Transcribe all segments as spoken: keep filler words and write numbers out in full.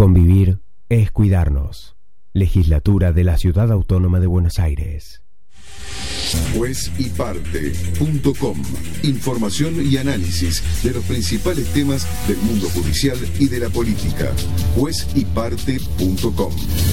Convivir es cuidarnos. Legislatura de la Ciudad Autónoma de Buenos Aires. Juez y Parte punto com. Información y análisis de los principales temas del mundo judicial y de la política. Juez y Parte punto com.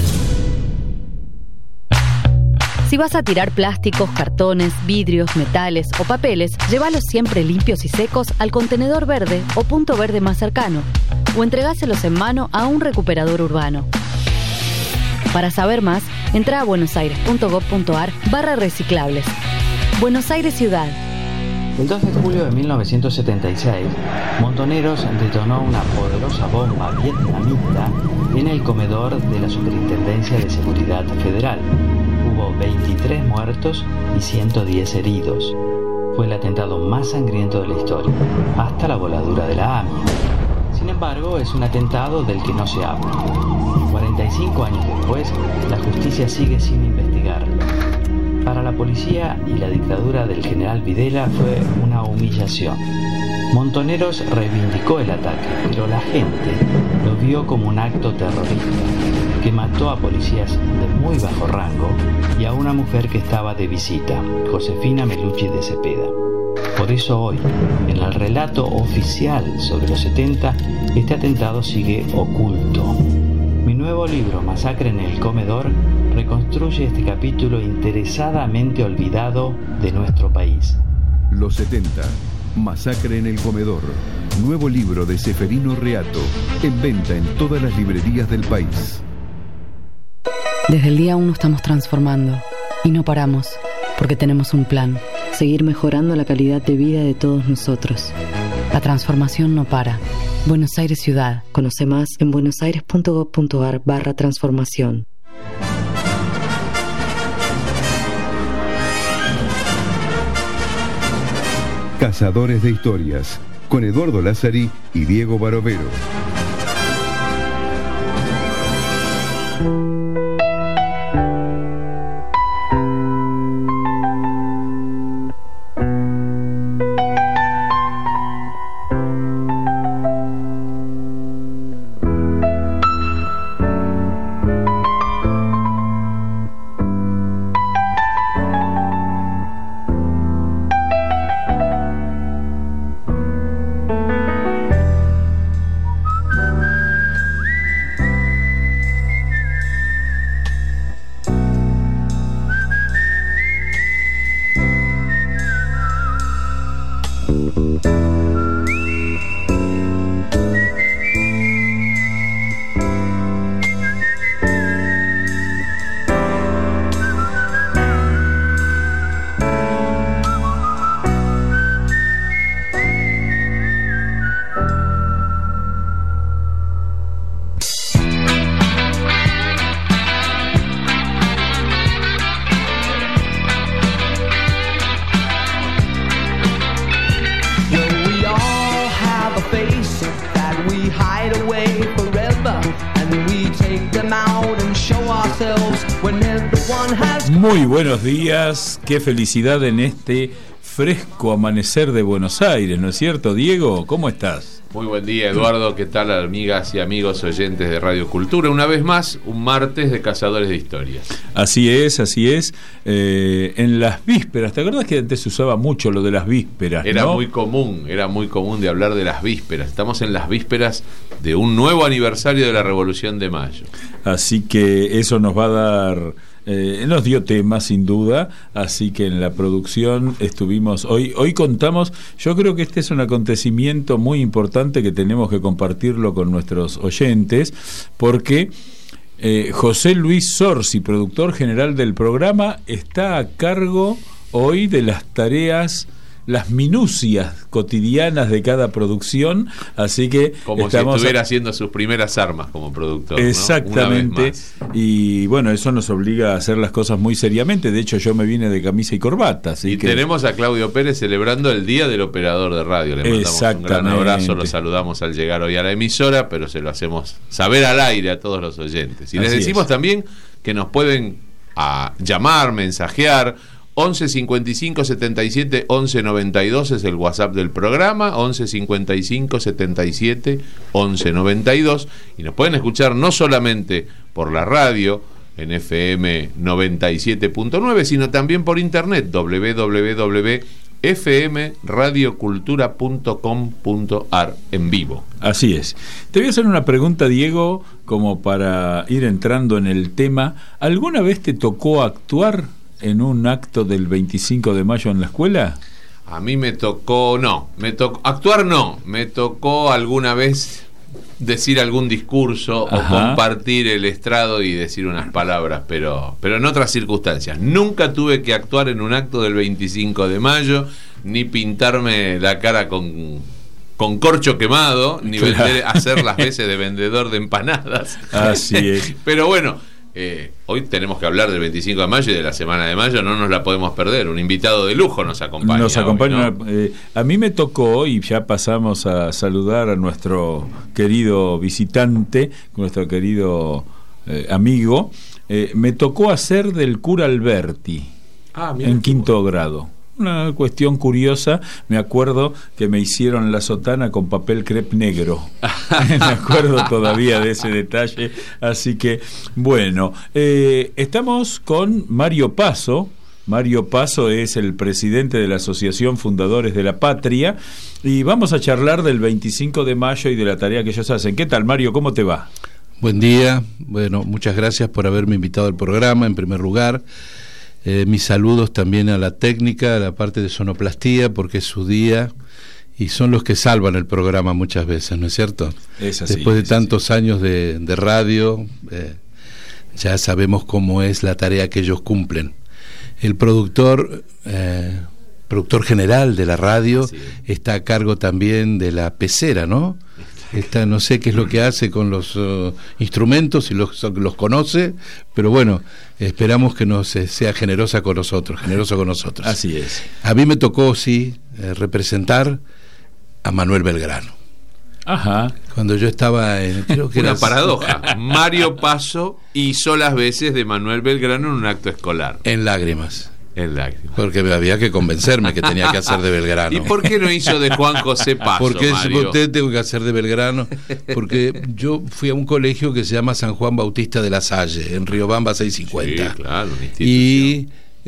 Si vas a tirar plásticos, cartones, vidrios, metales o papeles, llévalos siempre limpios y secos al contenedor verde o punto verde más cercano, o entregáselos en mano a un recuperador urbano. Para saber más, entra a buenosaires.gov.ar barra reciclables. Buenos Aires Ciudad. El dos de julio de mil novecientos setenta y seis, Montoneros detonó una poderosa bomba vietnamita en el comedor de la Superintendencia de Seguridad Federal. Hubo veintitrés muertos y ciento diez heridos. Fue el atentado más sangriento de la historia, hasta la voladura de la A M I A. Sin embargo, es un atentado del que no se habla. cuarenta y cinco años después, la justicia sigue sin investigarlo. Para la policía y la dictadura del general Videla fue una humillación. Montoneros reivindicó el ataque, pero la gente lo vio como un acto terrorista que mató a policías de muy bajo rango y a una mujer que estaba de visita, Josefina Melucci de Cepeda. Por eso hoy, en el relato oficial sobre los setenta, este atentado sigue oculto. Mi nuevo libro, Masacre en el Comedor, reconstruye este capítulo interesadamente olvidado de nuestro país. Los setenta. Masacre en el Comedor. Nuevo libro de Seferino Reato. En venta en todas las librerías del país. Desde el día uno estamos transformando y no paramos, porque tenemos un plan: seguir mejorando la calidad de vida de todos nosotros. La transformación no para. Buenos Aires Ciudad. Conoce más en buenosaires.gov.ar barra transformación. Cazadores de Historias, con Eduardo Lázari y Diego Barovero. Muy buenos días, qué felicidad en este fresco amanecer de Buenos Aires, ¿no es cierto, Diego? ¿Cómo estás? Muy buen día, Eduardo. ¿Qué tal, amigas y amigos oyentes de Radio Cultura? Una vez más, un martes de Cazadores de Historias. Así es, así es. Eh, en las vísperas, ¿te acuerdas que antes se usaba mucho lo de las vísperas? Era ¿no? muy común, era muy común de hablar de las vísperas. Estamos en las vísperas de un nuevo aniversario de la Revolución de Mayo. Así que eso nos va a dar... Eh, nos dio temas sin duda, así que en la producción estuvimos hoy, hoy contamos, yo creo que este es un acontecimiento muy importante que tenemos que compartirlo con nuestros oyentes, porque eh, José Luis Sorsi, productor general del programa, está a cargo hoy de las tareas, las minucias cotidianas de cada producción, así que como estamos si estuviera a... haciendo sus primeras armas como productor, exactamente, ¿no? Y bueno, eso nos obliga a hacer las cosas muy seriamente. De hecho, yo me vine de camisa y corbata, así y que... tenemos a Claudio Pérez celebrando el Día del Operador de Radio. Le mandamos un gran abrazo, lo saludamos al llegar hoy a la emisora, pero se lo hacemos saber al aire a todos los oyentes. Y así les decimos es. También que nos pueden a llamar, mensajear once cincuenta y cinco setenta y siete once noventa y dos es el WhatsApp del programa, once cincuenta y cinco setenta y siete once noventa y dos, y nos pueden escuchar no solamente por la radio en F M noventa y siete punto nueve, sino también por internet, doble u doble u doble u punto f m radio cultura punto com punto a r, en vivo. Así es. Te voy a hacer una pregunta, Diego, como para ir entrando en el tema. ¿Alguna vez te tocó actuar en un acto del veinticinco de mayo en la escuela? A mí me tocó, no, me tocó, actuar no, me tocó alguna vez decir algún discurso, ajá, o compartir el estrado y decir unas palabras, pero, pero en otras circunstancias. Nunca tuve que actuar en un acto del veinticinco de mayo, ni pintarme la cara con, con corcho quemado, ni claro, vender, hacer las veces de vendedor de empanadas. Así es. Pero bueno, Eh, hoy tenemos que hablar del veinticinco de mayo y de la semana de mayo, no nos la podemos perder. Un invitado de lujo nos acompaña. Nos acompaña. Hoy, ¿no? eh, a mí me tocó, y ya pasamos a saludar a nuestro querido visitante, nuestro querido eh, amigo. Eh, me tocó hacer del cura Alberti, ah, en quinto grado. Una cuestión curiosa, me acuerdo que me hicieron la sotana con papel crepe negro. Me acuerdo todavía de ese detalle. Así que, bueno, eh, estamos con Mario Paso. Mario Paso es el presidente de la Asociación Fundadores de la Patria, y vamos a charlar del veinticinco de mayo y de la tarea que ellos hacen. ¿Qué tal, Mario? ¿Cómo te va? Buen día. Bueno, muchas gracias por haberme invitado al programa, en primer lugar. Eh, mis saludos también a la técnica, a la parte de sonoplastía, porque es su día y son los que salvan el programa muchas veces, ¿no es cierto? Es así, Después de es tantos así. años de, de radio, eh, ya sabemos cómo es la tarea que ellos cumplen. El productor, eh, productor general de la radio, sí, está a cargo también de la pecera, ¿no? Está, no sé qué es lo que hace con los uh, instrumentos, si los, los conoce, pero bueno, esperamos que nos eh, sea generosa con nosotros, generoso con nosotros. Así es. A mí me tocó, sí, eh, representar a Manuel Belgrano. Ajá. Cuando yo estaba en... Creo que Una era... paradoja. Mario Paso hizo las veces de Manuel Belgrano en un acto escolar. En lágrimas. En lágrimas. Porque había que convencerme que tenía que hacer de Belgrano. ¿Y por qué no hizo de Juan José Paso, Porque Mario? usted tengo que hacer de Belgrano. Porque yo fui a un colegio que se llama San Juan Bautista de la Salle, en Riobamba seiscientos cincuenta. Sí, claro, una institución. Y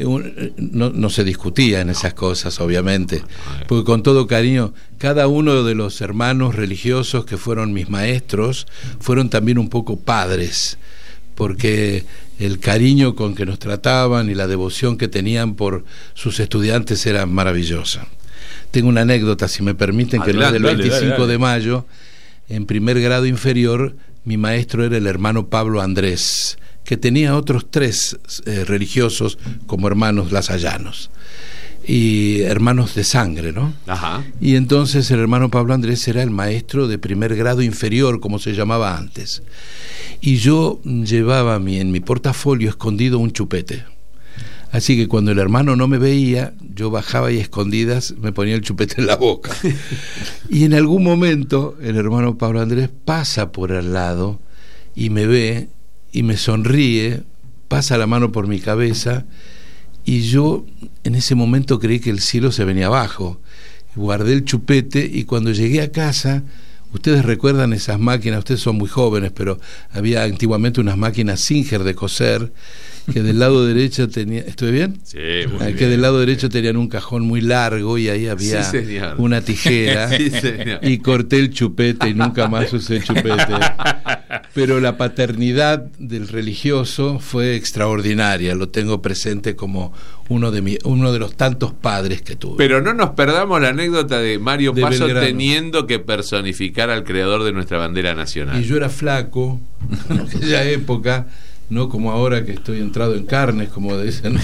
no, no se discutía en esas cosas, obviamente. Porque con todo cariño, cada uno de los hermanos religiosos que fueron mis maestros fueron también un poco padres, porque el cariño con que nos trataban y la devoción que tenían por sus estudiantes era maravillosa. Tengo una anécdota, si me permiten, que no es del veinticinco de mayo. En primer grado inferior, mi maestro era el hermano Pablo Andrés, que tenía otros tres eh, religiosos como hermanos lasallanos y hermanos de sangre, ¿no? Ajá. Y entonces el hermano Pablo Andrés era el maestro de primer grado inferior, como se llamaba antes. Y yo llevaba mi, en mi portafolio escondido un chupete. Así que cuando el hermano no me veía, yo bajaba y a escondidas me ponía el chupete en la boca. Y en algún momento el hermano Pablo Andrés pasa por al lado y me ve y me sonríe, pasa la mano por mi cabeza, y yo en ese momento creí que el cielo se venía abajo. Guardé el chupete y cuando llegué a casa, ustedes recuerdan esas máquinas, ustedes son muy jóvenes, pero había antiguamente unas máquinas Singer de coser, que del lado derecho tenía, ¿estoy bien? Sí, muy que bien. Del lado derecho tenían un cajón muy largo y ahí había sí, una tijera. Sí, y corté el chupete y nunca más usé chupete. Pero la paternidad del religioso fue extraordinaria, lo tengo presente como uno de mi, uno de los tantos padres que tuve. Pero no nos perdamos la anécdota de Mario de Paso Belgrano, teniendo que personificar al creador de nuestra bandera nacional. Y yo era flaco en aquella época, no como ahora que estoy entrado en carnes, como dicen, ¿no?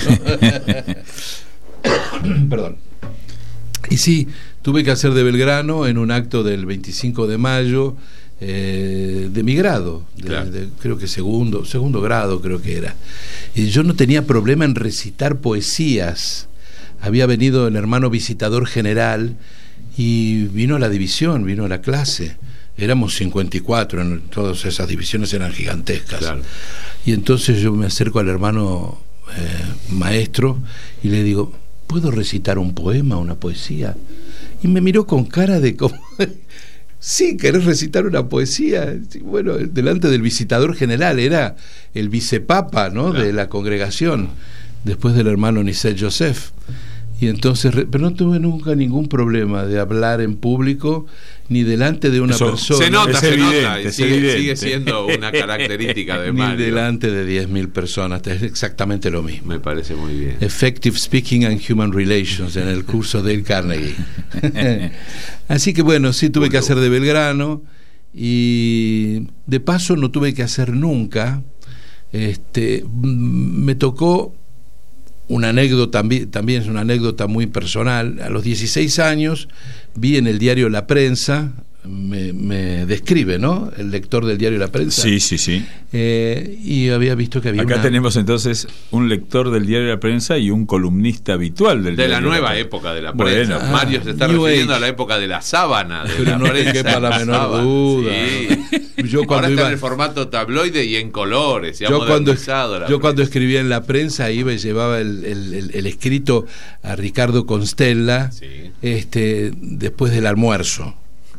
Perdón. Y sí, tuve que hacer de Belgrano en un acto del veinticinco de mayo, eh, de mi grado, de, claro. de, creo que segundo, segundo grado creo que era. Y yo no tenía problema en recitar poesías. Había venido el hermano visitador general y vino a la división, vino a la clase. Éramos cincuenta y cuatro, en todas esas divisiones eran gigantescas. Claro. Y entonces yo me acerco al hermano eh, maestro, y le digo, ¿puedo recitar un poema, una poesía? Y me miró con cara de como... Sí, ¿querés recitar una poesía? Bueno, delante del visitador general, era el vicepapa, ¿no? Claro. De la congregación, después del hermano Nicet Joseph. Y entonces, pero no tuve nunca ningún problema de hablar en público ni delante de una Eso, persona. Se nota, es se evidente, nota, es sigue, evidente. sigue siendo una característica de Mario. Ni delante de diez mil personas, es exactamente lo mismo. Me parece muy bien. Effective Speaking and Human Relations, en el curso de Dale Carnegie. Así que bueno, sí tuve que hacer de Belgrano, y de paso no tuve que hacer nunca. Este, me tocó una anécdota, también, también es una anécdota muy personal. A los dieciséis años vi en el diario La Prensa, me, me describe, ¿no? El lector del diario La Prensa. Sí, sí, sí. Eh, y había visto que había Acá una... tenemos entonces un lector del diario La Prensa y un columnista habitual del de diario la nueva La época de La Prensa. Bueno. Mario se está New refiriendo Age. a la época de la sábana. De Pero la no le prensa, quepa la menor sábana. duda. Sí. Yo cuando Ahora está iba... en el formato tabloide y en colores. Y ha Yo cuando, modernizado la yo cuando prensa. escribía en La Prensa iba y llevaba el, el, el, el escrito a Ricardo Constella, Sí. este, después del almuerzo.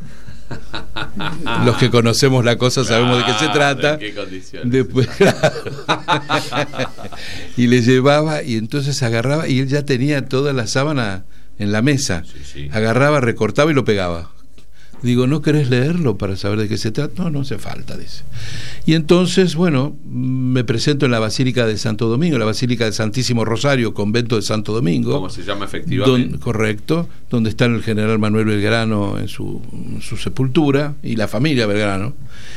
Los que conocemos la cosa sabemos de qué se trata. ¿En qué condiciones? Después, y le llevaba, y entonces agarraba, y él ya tenía toda la sábana en la mesa. Sí, sí. Agarraba, recortaba y lo pegaba. Digo, ¿no querés leerlo para saber de qué se trata? No, no hace falta, dice. Y entonces, bueno, me presento en la Basílica de Santo Domingo, la Basílica de Santísimo Rosario, convento de Santo Domingo. ¿Cómo se llama efectivamente? Don, correcto, donde está el general Manuel Belgrano en su, en su sepultura, y la familia Belgrano.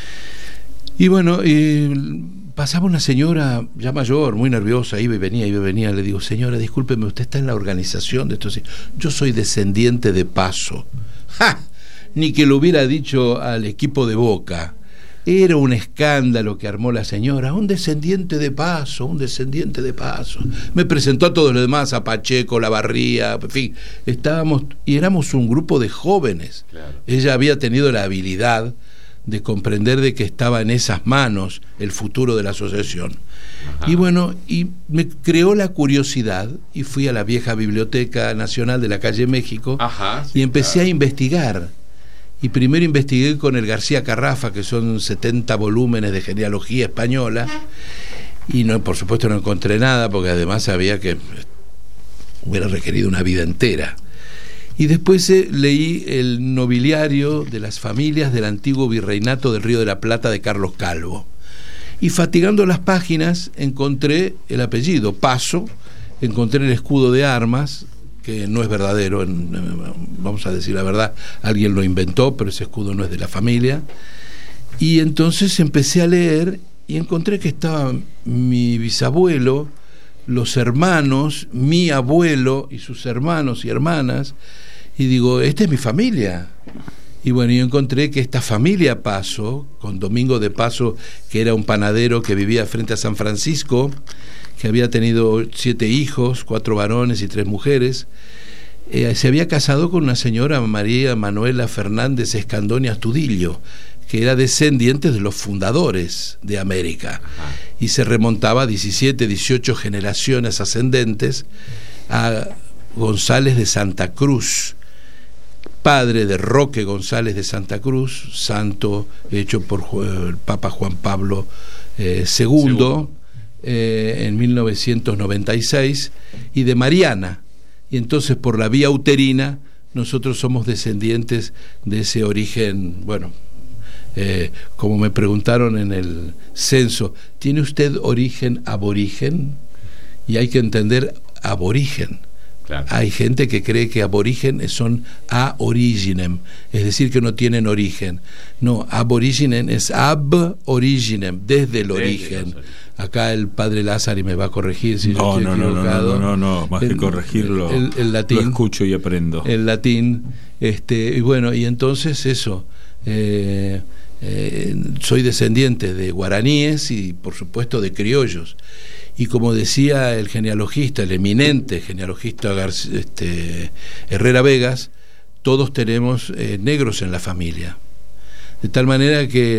Y bueno, y pasaba una señora ya mayor, muy nerviosa, iba y venía, iba y venía. Le digo, señora, discúlpeme, usted está en la organización de esto. Yo soy descendiente de Paso. ¡Ja! Ni que lo hubiera dicho al equipo de Boca. Era un escándalo que armó la señora. Un descendiente de Paso, un descendiente de Paso. Me presentó a todos los demás, a Pacheco, Lavarría, en fin. Estábamos, y éramos un grupo de jóvenes. Claro. Ella había tenido la habilidad de comprender de que estaba en esas manos el futuro de la asociación. Ajá. Y bueno, y me creó la curiosidad, y fui a la vieja Biblioteca Nacional de la calle México. Ajá, sí, y empecé claro. a investigar. Y primero investigué con el García Carrafa, que son setenta volúmenes de genealogía española, y no, por supuesto no encontré nada, porque además sabía que hubiera requerido una vida entera. Y después eh, leí el nobiliario de las familias del antiguo virreinato del Río de la Plata de Carlos Calvo. Y fatigando las páginas encontré el apellido, Paso, encontré el escudo de armas, que no es verdadero, en, vamos a decir la verdad, alguien lo inventó, pero ese escudo no es de la familia. Y entonces empecé a leer y encontré que estaba mi bisabuelo, los hermanos, mi abuelo y sus hermanos y hermanas, y digo, esta es mi familia. Y bueno, yo encontré que esta familia Paso, con Domingo de Paso, que era un panadero que vivía frente a San Francisco, que había tenido siete hijos, cuatro varones y tres mujeres, eh, se había casado con una señora, María Manuela Fernández Escandón y Astudillo, que era descendiente de los fundadores de América. Ajá. Y se remontaba a diecisiete, dieciocho generaciones ascendentes a González de Santa Cruz, padre de Roque González de Santa Cruz, santo hecho por el Papa Juan Pablo eh, segundo, Segundo. Eh, en mil novecientos noventa y seis, y de Mariana. Y entonces por la vía uterina nosotros somos descendientes de ese origen. Bueno, eh, como me preguntaron en el censo, ¿tiene usted origen aborigen? Y hay que entender aborigen. Claro. Hay gente que cree que aborigen son a originem, es decir, que no tienen origen. No, aboriginem es ab originem, desde el origen. Acá el padre Lázaro me va a corregir si no, yo estoy no, equivocado. No, no, no, no, más el, que corregirlo, el, el latín, lo escucho y aprendo. El latín, este, y bueno, y entonces eso, eh, eh, soy descendiente de guaraníes y por supuesto de criollos. Y como decía el genealogista, el eminente genealogista García, este, Herrera Vegas, todos tenemos eh, negros en la familia. De tal manera que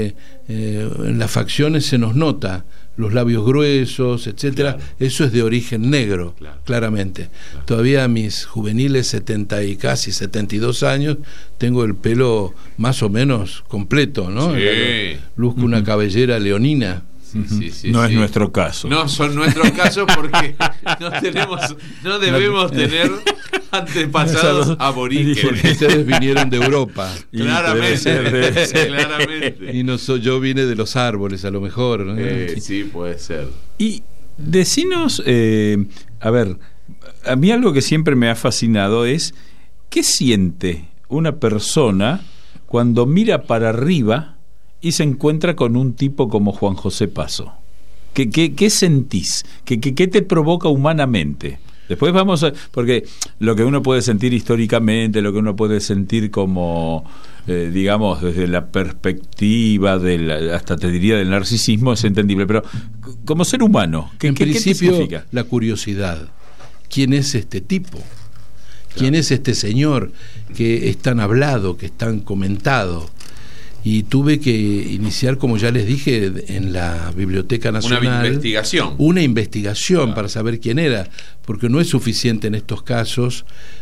eh, en las facciones se nos nota, los labios gruesos, etcétera. Claro. Eso es de origen negro, claro. claramente. Claro. Todavía a mis juveniles setenta y casi setenta y dos años tengo el pelo más o menos completo, ¿no? Sí. Luzco una cabellera leonina. Sí, sí, sí, no sí. es nuestro caso. No son nuestros casos porque no tenemos, no debemos tener antepasados aborígenes. Porque ustedes vinieron de Europa. Claramente, debe ser. claramente. Y no soy, yo vine de los árboles, a lo mejor, ¿no? Eh, sí. sí, puede ser. Y decinos, eh, a ver, a mí algo que siempre me ha fascinado es ¿qué siente una persona cuando mira para arriba y se encuentra con un tipo como Juan José Paso? ¿Qué, qué, qué sentís? ¿Qué, qué, ¿Qué te provoca humanamente? Después vamos a... Porque lo que uno puede sentir históricamente, lo que uno puede sentir como, eh, digamos, desde la perspectiva, del, hasta te diría del narcisismo, es entendible. Pero como ser humano, ¿qué, en ¿qué, principio, ¿qué te significa? La curiosidad. ¿Quién es este tipo? ¿Quién claro. es este señor que es tan hablado, que es tan comentado? Y tuve que iniciar, como ya les dije, en la Biblioteca Nacional una investigación una investigación claro. para saber quién era, porque no es suficiente en estos casos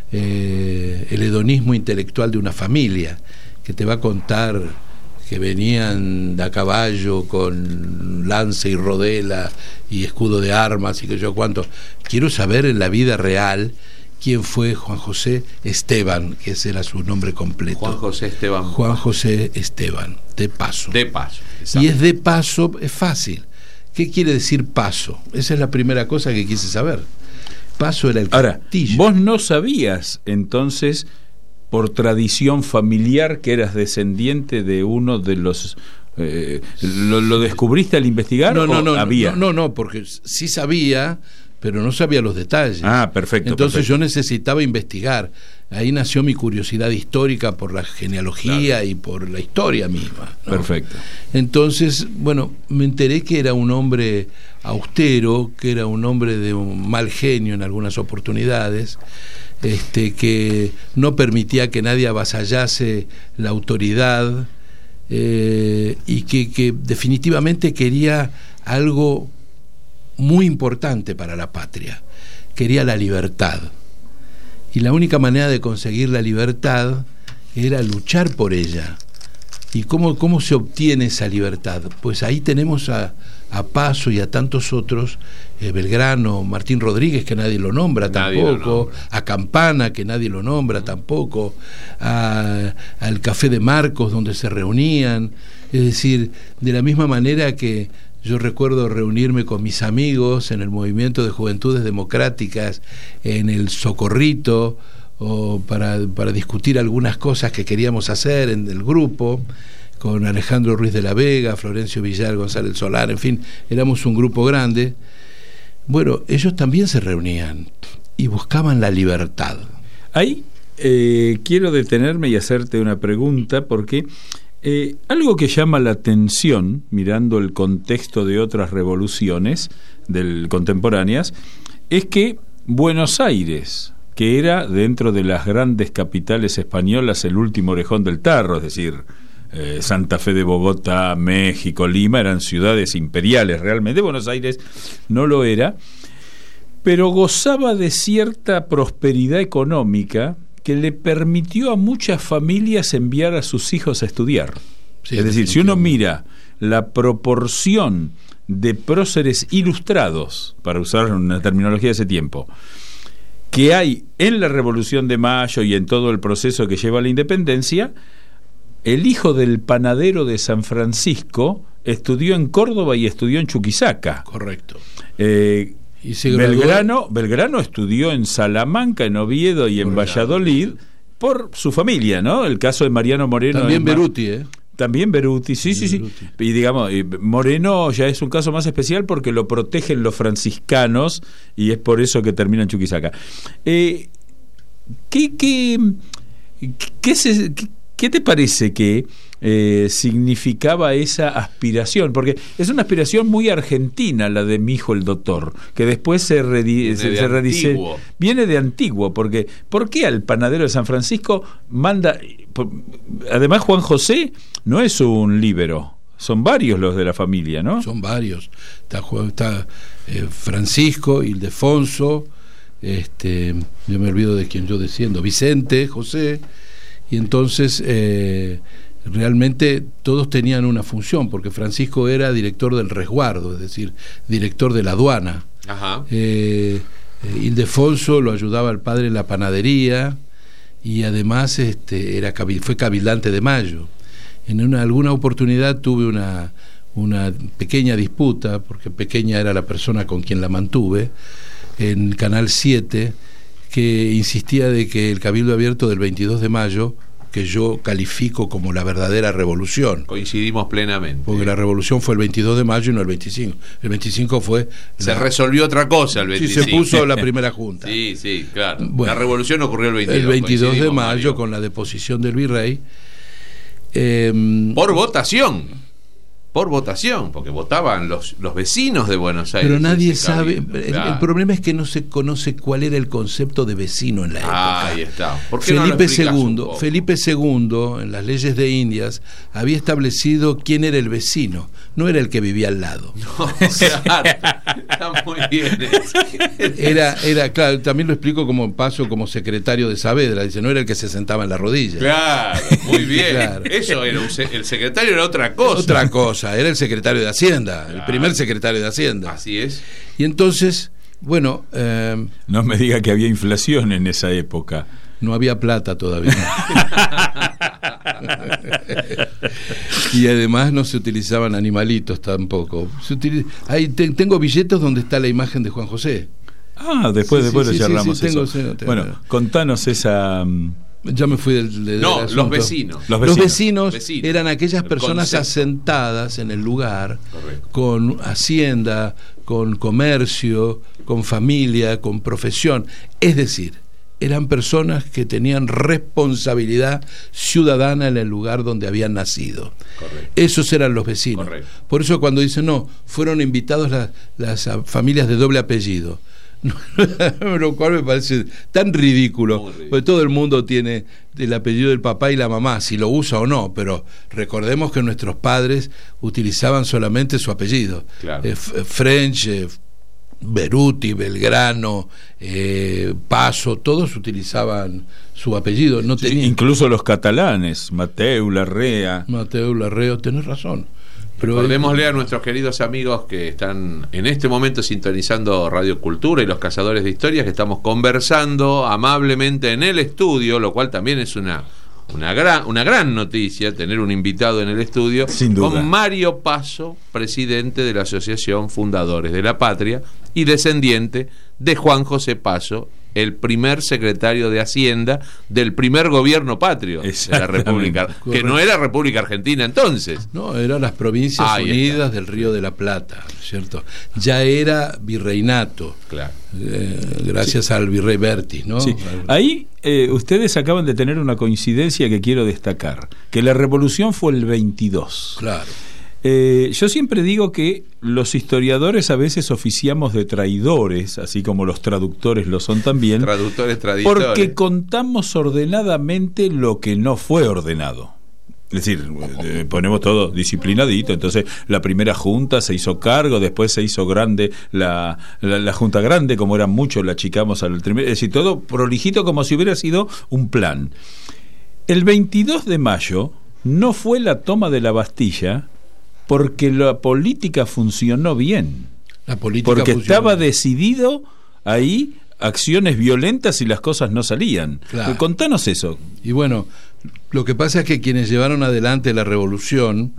eh, el hedonismo intelectual de una familia que te va a contar que venían a caballo con lanza y rodela y escudo de armas y que yo cuánto. Quiero saber en la vida real quién fue Juan José Esteban, que ese era su nombre completo. Juan José Esteban. Juan José Esteban, de Paso. De Paso. Exacto. Y es de Paso, es fácil. ¿Qué quiere decir Paso? Esa es la primera cosa que quise saber. Paso era el Ahora, castillo. Vos no sabías, entonces, por tradición familiar, que eras descendiente de uno de los... Eh, ¿lo, ¿Lo descubriste al investigar no, no, o no, había? No, no, no, porque sí sabía... pero no sabía los detalles. Ah, perfecto. Entonces perfecto. yo necesitaba investigar. Ahí nació mi curiosidad histórica por la genealogía claro. y por la historia misma, ¿no? Perfecto. Entonces, bueno, me enteré que era un hombre austero, que era un hombre de un mal genio en algunas oportunidades, este, que no permitía que nadie avasallase la autoridad, eh, y que, que definitivamente quería algo muy importante para la patria. Quería la libertad, y la única manera de conseguir la libertad era luchar por ella. ¿Y cómo, cómo se obtiene esa libertad? Pues ahí tenemos a, a Paso y a tantos otros, eh, Belgrano, Martín Rodríguez, que nadie lo nombra nadie tampoco, lo nombra. A Campana, que nadie lo nombra tampoco, a, al Café de Marcos, donde se reunían. Es decir, de la misma manera que yo recuerdo reunirme con mis amigos en el Movimiento de Juventudes Democráticas, en el Socorrito, o para, para discutir algunas cosas que queríamos hacer en el grupo, con Alejandro Ruiz de la Vega, Florencio Villar, González Solar, en fin, éramos un grupo grande. Bueno, ellos también se reunían y buscaban la libertad. Ahí eh, quiero detenerme y hacerte una pregunta, porque Eh, algo que llama la atención, mirando el contexto de otras revoluciones del, contemporáneas, es que Buenos Aires, que era dentro de las grandes capitales españolas el último orejón del tarro, es decir, eh, Santa Fe de Bogotá, México, Lima, eran ciudades imperiales realmente. Buenos Aires no lo era, pero gozaba de cierta prosperidad económica que le permitió a muchas familias enviar a sus hijos a estudiar. Sí, es decir, si uno mira la proporción de próceres ilustrados, para usar una terminología de ese tiempo, que hay en la Revolución de Mayo y en todo el proceso que lleva a la independencia, el hijo del panadero de San Francisco estudió en Córdoba y estudió en Chuquisaca. Correcto. Eh, Y Belgrano, Belgrano estudió en Salamanca, en Oviedo y en Valladolid por su familia, ¿no? El caso de Mariano Moreno. También Beruti, ¿eh? También Beruti, sí, sí, sí. Beruti. Y digamos, Moreno ya es un caso más especial porque lo protegen los franciscanos y es por eso que termina en Chuquisaca. Eh, ¿qué, qué, qué, se, qué, ¿Qué te parece que eh, significaba esa aspiración? Porque es una aspiración muy argentina la de mi hijo el doctor, que después se, redi- se, se redice. Viene de antiguo, porque ¿por qué al panadero de San Francisco manda? Por, además Juan José no es un líbero, son varios los de la familia, ¿no? Son varios. Está, está eh, Francisco, Ildefonso, este, yo me olvido de quién yo desciendo, Vicente, José, y entonces eh, realmente todos tenían una función, porque Francisco era director del resguardo, es decir, director de la aduana. Ajá. Eh, eh, Ildefonso lo ayudaba al padre en la panadería, y además este, era, fue cabildante de Mayo. En una, alguna oportunidad tuve una, una pequeña disputa, porque pequeña era la persona con quien la mantuve, en Canal siete, que insistía de que el Cabildo Abierto del veintidós de mayo, que yo califico como la verdadera revolución. Coincidimos plenamente. Porque la revolución fue el veintidós de mayo y no el veinticinco. El veinticinco fue... Se la... resolvió otra cosa el veinticinco. Sí, se puso la primera junta. Sí, sí, claro. Bueno, la revolución ocurrió el veintidós. El veintidós de mayo, Mario. con la deposición del virrey. Eh, Por votación. Por votación, porque votaban los, los vecinos de Buenos Aires. Pero nadie sabe, cabildo, el, claro. el problema es que no se conoce cuál era el concepto de vecino en la época. Ah, ahí está. ¿Por qué no lo Felipe explicas un segundo, poco? Felipe segundo, en las leyes de Indias, había establecido quién era el vecino, no era el que vivía al lado. No, claro, está muy bien. Era, era, claro, también lo explico como paso como secretario de Saavedra, dice, no era el que se sentaba en la rodilla. Claro, muy bien. Claro. Eso era un, el secretario era otra cosa. Otra cosa, era el secretario de Hacienda, claro. El primer secretario de Hacienda. Así es. Y entonces, bueno... Eh, no me diga que había inflación en esa época. No había plata todavía. Y además no se utilizaban animalitos tampoco. Se utiliza, hay, te, tengo billetes donde está la imagen de Juan José. Ah, después, sí, después sí, lo sí, charlamos sí, sí, eso. tengo, tengo, bueno, contanos esa... Ya me fui del, del No, del los vecinos. Los Los vecinos, vecinos, vecinos. eran aquellas El personas concepto. asentadas en el lugar, Correcto. con hacienda, con comercio, con familia, con profesión. Es decir, eran personas que tenían responsabilidad ciudadana en el lugar donde habían nacido. Correcto. Esos eran los vecinos. Correcto. Por eso cuando dicen, no, fueron invitados la, las a, familias de doble apellido. Lo cual me parece tan ridículo, ridículo, porque todo el mundo tiene el apellido del papá y la mamá, si lo usa o no, pero recordemos que nuestros padres utilizaban solamente su apellido. Claro. eh, French, eh, Beruti, Belgrano, eh, Paso, todos utilizaban su apellido, no sí, tenían... incluso los catalanes, Mateu, Larrea. Mateo Larreo, tenés razón. Pero Recordémosle a nuestros queridos amigos que están en este momento sintonizando Radio Cultura y los Cazadores de Historias, que estamos conversando amablemente en el estudio, lo cual también es una, una, gran, una gran noticia, tener un invitado en el estudio, sin duda, con Mario Paso, presidente de la Asociación Fundadores de la Patria y descendiente de Juan José Paso, el primer secretario de Hacienda del primer gobierno patrio de la República, que Correcto. no era República Argentina entonces. No, eran las Provincias Ahí Unidas está. del Río de la Plata, ¿cierto? Ya era virreinato, Claro. eh, gracias sí. al virrey Bertis, ¿no? Sí. Ahí eh, ustedes acaban de tener una coincidencia que quiero destacar, que la revolución fue el veintidós. Claro. Eh, yo siempre digo que los historiadores a veces oficiamos de traidores, así como los traductores lo son también, traductores, traditores, porque contamos ordenadamente lo que no fue ordenado. Es decir, eh, ponemos todo disciplinadito. Entonces la primera junta se hizo cargo, después se hizo grande la, la, la junta grande, como eran muchos, la achicamos al primer, es decir, todo prolijito como si hubiera sido un plan. El veintidós de mayo no fue la toma de la Bastilla, porque la política funcionó bien, La política porque funcionó. estaba decidido ahí acciones violentas y las cosas no salían. Claro. Contanos eso. Y bueno, lo que pasa es que quienes llevaron adelante la revolución,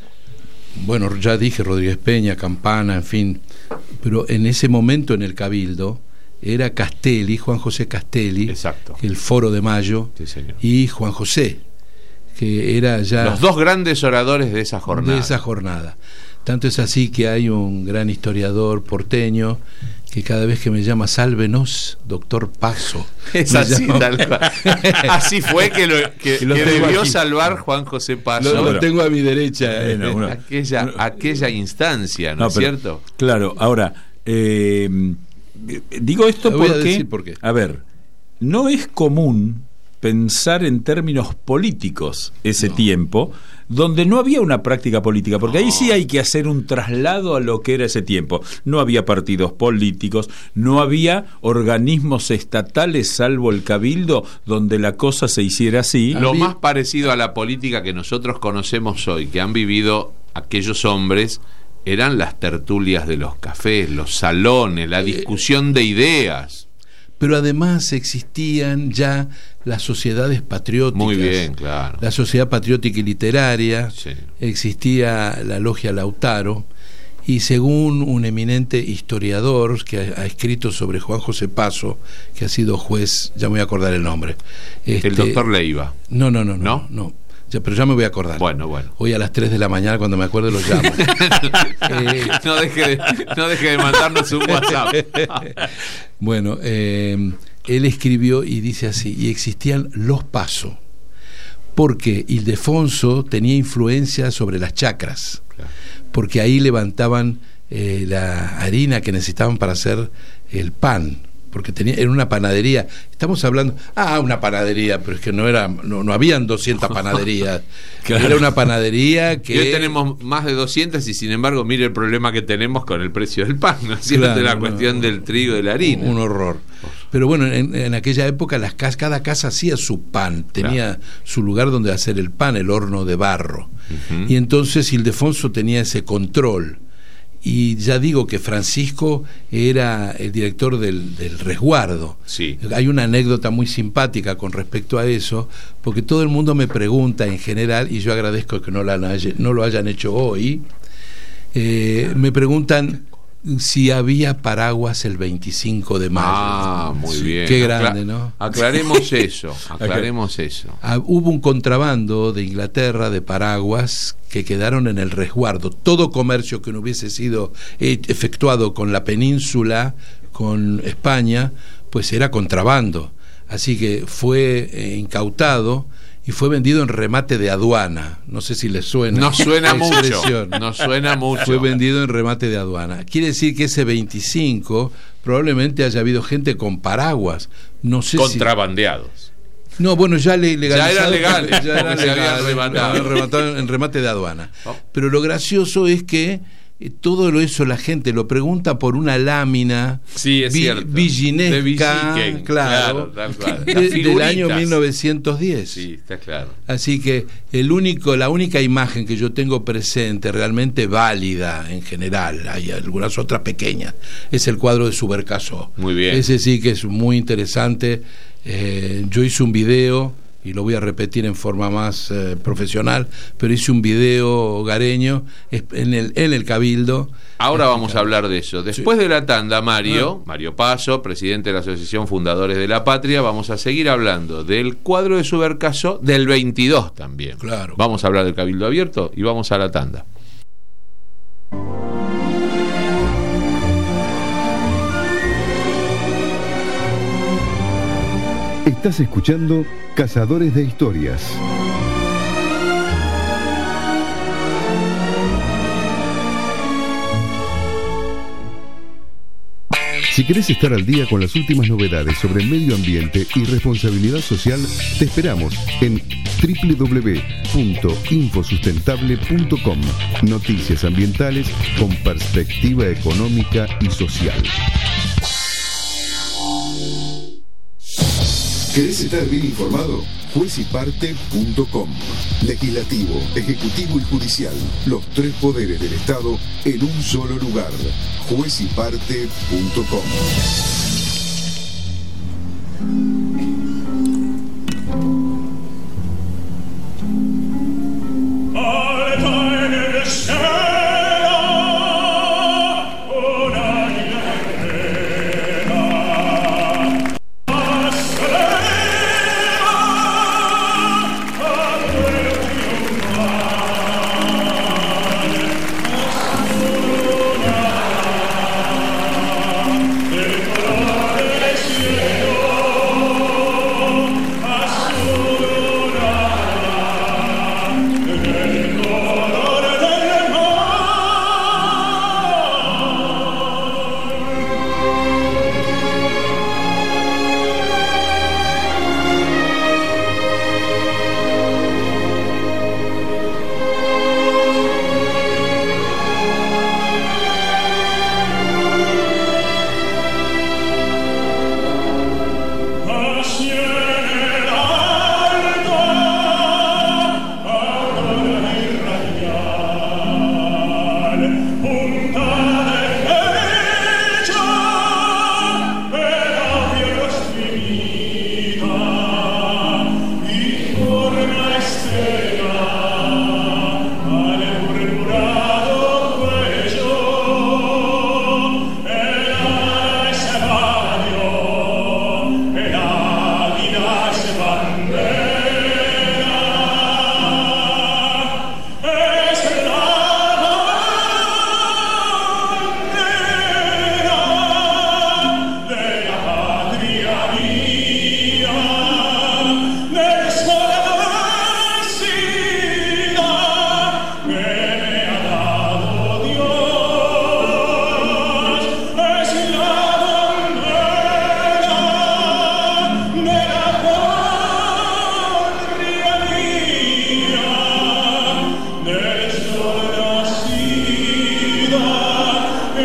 bueno, ya dije Rodríguez Peña, Campana, en fin, pero en ese momento en el Cabildo era Castelli, Juan José Castelli, exacto, el Foro de Mayo, sí, señor, y Juan José, que era ya los dos grandes oradores de esa jornada. De esa jornada. Tanto es así que hay un gran historiador porteño que cada vez que me llama, sálvenos, doctor Paso. Es así, tal cual. Así fue que, lo, que, lo que tengo debió aquí. salvar Juan José Paso. Lo, lo tengo a mi derecha. Eh. Bueno, bueno. Aquella, aquella instancia, ¿no, No, es pero, cierto? Claro, ahora, eh, digo esto Voy porque, a decir por qué. a ver, no es común pensar en términos políticos ese no. tiempo, donde no había una práctica política, porque no. ahí sí hay que hacer un traslado a lo que era ese tiempo. No había partidos políticos, no había organismos estatales, salvo el Cabildo, donde la cosa se hiciera así. Lo más parecido a la política que nosotros conocemos hoy, que han vivido aquellos hombres, eran las tertulias de los cafés, los salones, la discusión de ideas. Pero además existían ya las sociedades patrióticas. Muy bien, claro. La Sociedad Patriótica y Literaria, sí. existía la Logia Lautaro, y según un eminente historiador que ha, ha escrito sobre Juan José Paso, que ha sido juez, ya me voy a acordar el nombre. Este, el doctor Leiva. No, no, no, no. ¿No? no. Ya, pero ya me voy a acordar. Bueno, bueno. Hoy a las tres de la mañana, cuando me acuerde, los llamo. eh, no, deje de, no deje de mandarnos un WhatsApp. Bueno, eh, él escribió y dice así: y existían los pasos, porque Ildefonso tenía influencia sobre las chacras, claro. porque ahí levantaban eh, la harina que necesitaban para hacer el pan, porque tenía, era una panadería. Estamos hablando, ah, una panadería, pero es que no era, no, no habían doscientas panaderías. Claro. Era una panadería que... Y hoy tenemos más de doscientas y sin embargo, mire el problema que tenemos con el precio del pan, ¿no es cierto? Claro, la cuestión no, del trigo y de la harina. Un horror. Pero bueno, en, en aquella época las casas, cada casa hacía su pan, tenía claro. su lugar donde hacer el pan, el horno de barro. Uh-huh. Y entonces Ildefonso tenía ese control. Y ya digo que Francisco era el director del, del resguardo. Sí. Hay una anécdota muy simpática con respecto a eso, porque todo el mundo me pregunta en general, y yo agradezco que no, la, no lo hayan hecho hoy, eh, me preguntan si había paraguas el veinticinco de mayo. Ah, muy sí, bien. Qué grande, Acla- ¿no? Aclaremos eso, aclaremos eso. Ah, hubo un contrabando de Inglaterra de paraguas que quedaron en el resguardo. Todo comercio que no hubiese sido efectuado con la península, con España, pues era contrabando. Así que fue eh, incautado y fue vendido en remate de aduana. No sé si les suena. No suena mucho. No suena mucho. Fue vendido en remate de aduana. Quiere decir que ese veinticinco probablemente haya habido gente con paraguas. No sé contrabandeados. Si... No, bueno, ya le, legalizado, ya era legal. Ya era legal, legal, se habían rematado en remate de aduana. Oh. Pero lo gracioso es que todo eso la gente lo pregunta por una lámina sí, es vi, cierto. villinesca, de claro, claro, claro. De, del año mil novecientos diez. Sí, está claro. Así que el único, la única imagen que yo tengo presente realmente válida en general, hay algunas otras pequeñas, es el cuadro de Subercaseaux. Muy bien. Ese sí que es muy interesante. Eh, yo hice un video y lo voy a repetir en forma más eh, profesional, pero hice un video hogareño en el, en el Cabildo. Ahora vamos a hablar de eso. Después sí. de la tanda, Mario, ah. Mario Paso, presidente de la Asociación Fundadores de la Patria, vamos a seguir hablando del cuadro de Subercaseaux del veintidós también. Claro. Vamos a hablar del Cabildo Abierto y vamos a la tanda. Estás escuchando Cazadores de Historias. Si querés estar al día con las últimas novedades sobre medio ambiente y responsabilidad social, te esperamos en doble u doble u doble u punto infosustentable punto com. Noticias ambientales con perspectiva económica y social. ¿Querés estar bien informado? juez y parte punto com. Legislativo, Ejecutivo y Judicial. Los tres poderes del Estado en un solo lugar. juez y parte punto com.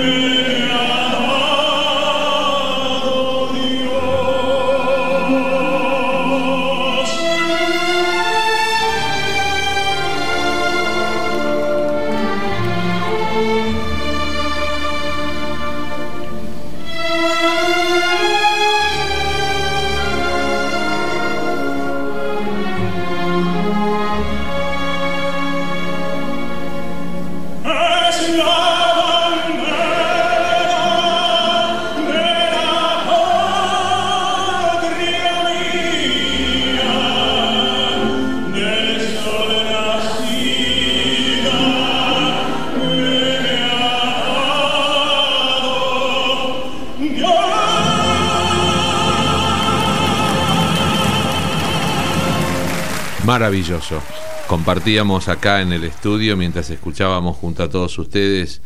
Maravilloso. Compartíamos acá en el estudio, mientras escuchábamos junto a todos ustedes,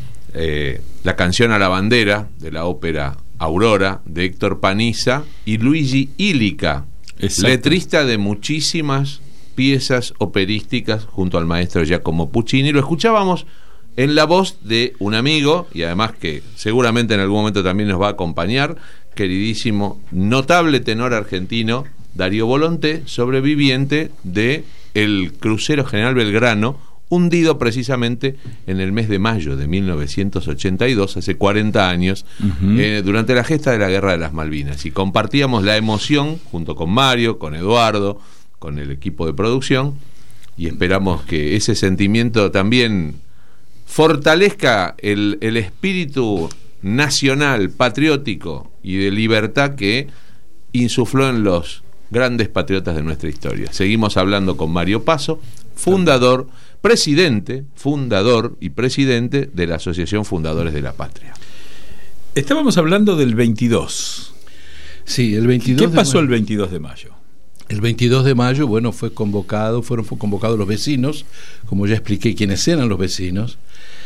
eh, la canción A la bandera de la ópera Aurora de Héctor Paniza y Luigi Illica, letrista de muchísimas piezas operísticas junto al maestro Giacomo Puccini. Lo escuchábamos en la voz de un amigo, y además que seguramente en algún momento también nos va a acompañar, queridísimo, notable tenor argentino, Darío Volonté, sobreviviente de el crucero General Belgrano, hundido precisamente en el mes de mayo de mil novecientos ochenta y dos, hace cuarenta años, uh-huh. eh, durante la gesta de la Guerra de las Malvinas. Y compartíamos la emoción junto con Mario, con Eduardo, con el equipo de producción, y esperamos que ese sentimiento también fortalezca el, el espíritu nacional, patriótico y de libertad que insufló en los grandes patriotas de nuestra historia. Seguimos hablando con Mario Paso, fundador, presidente, fundador y presidente de la Asociación Fundadores de la Patria. Estábamos hablando del veintidós. Sí, el veintidós. ¿Qué pasó el veintidós de mayo? El veintidós de mayo, bueno, fue convocado, fueron fue convocados los vecinos, como ya expliqué quiénes eran los vecinos.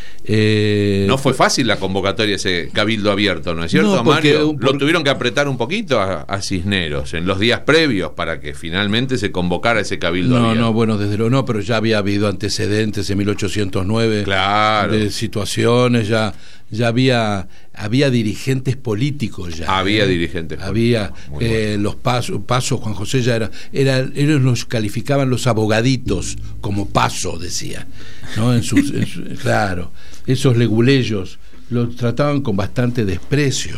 Eh, no fue fácil la convocatoria, ese cabildo abierto, ¿no es cierto, no, porque, Mario? por... Lo tuvieron que apretar un poquito a, a Cisneros en los días previos para que finalmente se convocara ese cabildo no, abierto. No, bueno, desde luego no, pero ya había habido antecedentes en mil ochocientos nueve, claro, de situaciones, ya ya había había dirigentes políticos ya. Había ¿eh? dirigentes había políticos. Eh, bueno. Los pasos, pasos, Juan José ya era, era, ellos los calificaban los abogaditos como Paso, decía, ¿no? En sus, en su, claro, esos leguleyos los trataban con bastante desprecio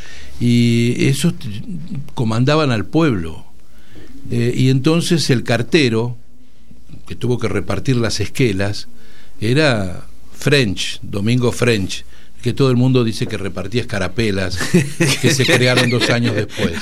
y esos comandaban al pueblo. Eh, y entonces el cartero, que tuvo que repartir las esquelas, era French, Domingo French, que todo el mundo dice que repartía escarapelas, que se crearon dos años después.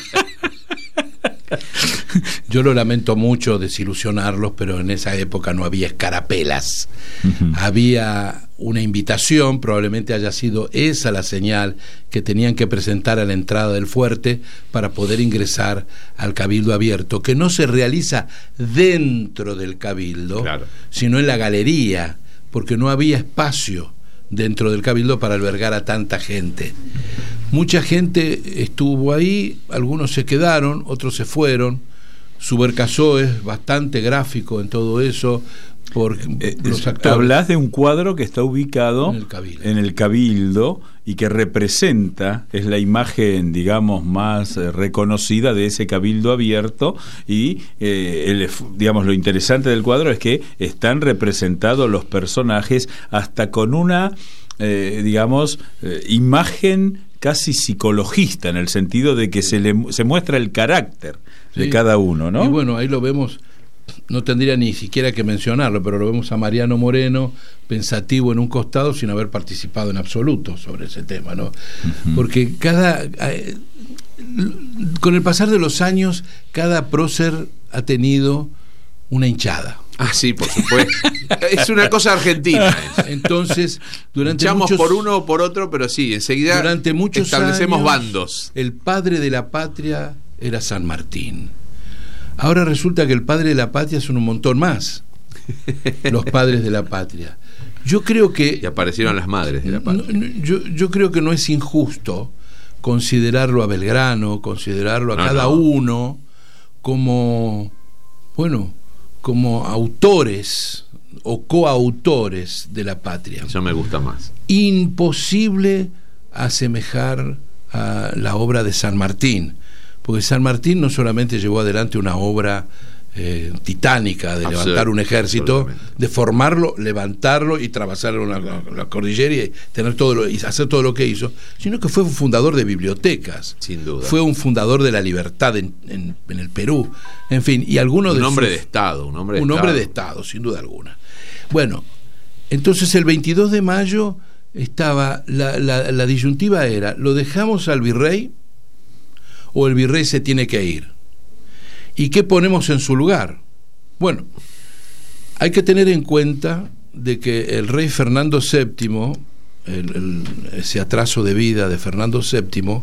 Yo lo lamento mucho desilusionarlos, pero en esa época no había escarapelas. Uh-huh. Había una invitación, probablemente haya sido esa la señal que tenían que presentar a la entrada del fuerte para poder ingresar al cabildo abierto, que no se realiza dentro del cabildo, claro, sino en la galería, porque no había espacio dentro del cabildo para albergar a tanta gente. Mucha gente estuvo ahí, algunos se quedaron, otros se fueron. Subercasó es bastante gráfico en todo eso, por eh, los actores. Hablas de un cuadro que está ubicado en el, cabildo. en el Cabildo y que representa, es la imagen, digamos, más eh, reconocida de ese Cabildo abierto, y eh, el, digamos, lo interesante del cuadro es que están representados los personajes hasta con una, eh, digamos, eh, imagen casi psicologista, en el sentido de que se le se muestra el carácter de sí. cada uno, ¿no? Y bueno, ahí lo vemos, no tendría ni siquiera que mencionarlo, pero lo vemos a Mariano Moreno pensativo en un costado sin haber participado en absoluto sobre ese tema, ¿no? Uh-huh. Porque cada eh, con el pasar de los años, cada prócer ha tenido una hinchada. Ah, sí, por supuesto. Es una cosa argentina. Entonces, durante Hinchamos muchos, por uno o por otro, pero sí, enseguida durante muchos establecemos años, bandos. El padre de la patria era San Martín. Ahora resulta que el padre de la patria son un montón más. Los padres de la patria. Yo creo que... Y aparecieron las madres de la patria. No, no, yo, yo creo que no es injusto considerarlo a Belgrano, considerarlo a no, cada no. uno como, bueno, como autores o coautores de la patria. Eso me gusta más. Imposible asemejar a la obra de San Martín, porque San Martín no solamente llevó adelante una obra eh, titánica de Absolut- levantar un ejército, absolutamente. de formarlo, levantarlo y atravesar una, la cordillera y tener todo lo, y hacer todo lo que hizo, sino que fue un fundador de bibliotecas, Sin duda. fue un fundador de la libertad en, en, en el Perú, en fin, y algunos Un de hombre sus- de Estado, un hombre de un Estado. hombre de Estado, sin duda alguna. Bueno, entonces el veintidós de mayo estaba, la, la, la disyuntiva era, ¿lo dejamos al virrey o el virrey se tiene que ir? ¿Y qué ponemos en su lugar? Bueno, hay que tener en cuenta de que el rey Fernando séptimo, el, el, ese atraso de vida de Fernando séptimo,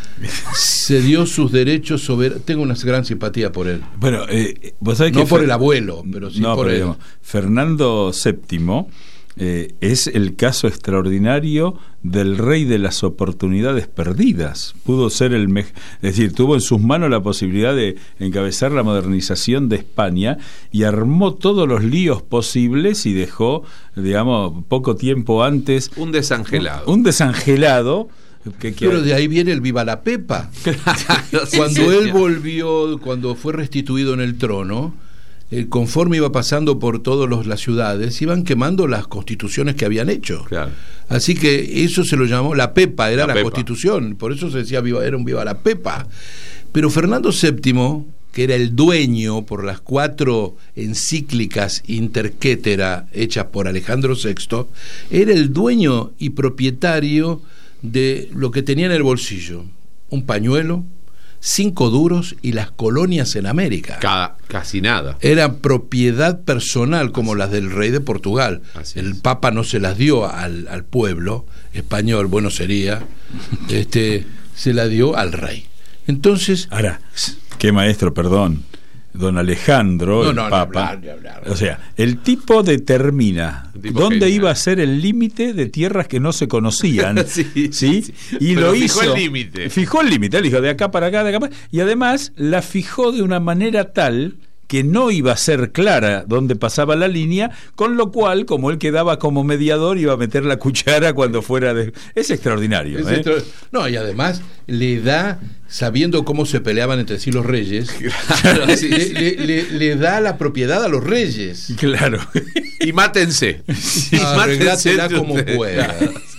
se dio sus derechos sobre... Tengo una gran simpatía por él. Bueno, eh, vos sabés No que por Fer- el abuelo, pero sí no, por pero él. digamos, Fernando séptimo eh, es el caso extraordinario del rey de las oportunidades perdidas. Pudo ser el mej- es decir, tuvo en sus manos la posibilidad de encabezar la modernización de España y armó todos los líos posibles y dejó, digamos, poco tiempo antes Un desangelado. un, un desangelado que, que Pero de ahí viene el Viva la Pepa. Claro, sí, Cuando sí, él sí. volvió, cuando fue restituido en el trono, eh, conforme iba pasando por todas las ciudades, iban quemando las constituciones que habían hecho. Claro. Así que eso se lo llamó la Pepa, era La la, Pepa. constitución, por eso se decía viva, era un Viva la Pepa. Pero Fernando séptimo, que era el dueño por las cuatro encíclicas interquétera hechas por Alejandro sexto, era el dueño y propietario de lo que tenía en el bolsillo: un pañuelo, cinco duros y las colonias en América. Cada, casi nada. Era propiedad personal como las del rey de Portugal. Así El es. Papa no se las dio al, al pueblo español, bueno sería, este, se la dio al rey. Entonces, Ahora, qué maestro, perdón, don Alejandro, No, el no, ni Papa. hablar, ni hablar. O sea, el tipo determina Un tipo dónde genial. iba a ser el límite de tierras que no se conocían. Sí, ¿sí? sí. Y Pero lo fijó hizo. el límite. Fijó el límite. Él dijo de acá para acá, de acá para acá. Y además la fijó de una manera tal que no iba a ser clara dónde pasaba la línea, con lo cual, como él quedaba como mediador, iba a meter la cuchara cuando fuera de... Es extraordinario. es ¿eh? extra- no, y además le da, sabiendo cómo se peleaban entre sí los reyes, Claro, sí, le, sí. le- le- le da la propiedad a los reyes. Claro. Y mátense. Y Arreglátela mátense como ustedes. pueda.